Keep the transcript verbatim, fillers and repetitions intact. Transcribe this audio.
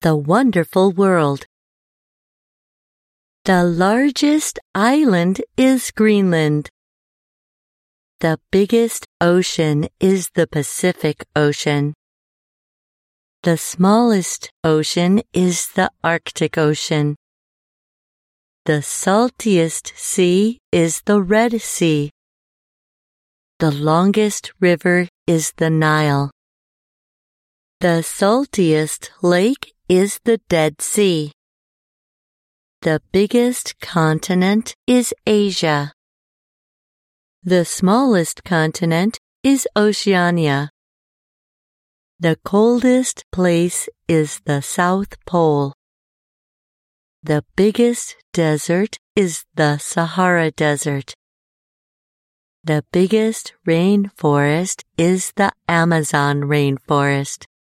the wonderful world. The largest island is Greenland. The biggest ocean is the Pacific Ocean. The smallest ocean is the Arctic Ocean. The saltiest sea is the Red Sea. The longest river is the Nile. The saltiest lake is the Dead Sea. The biggest continent is Asia. The smallest continent is Oceania. The coldest place is the South Pole. The biggest desert is the Sahara Desert. The biggest rainforest is the Amazon rainforest.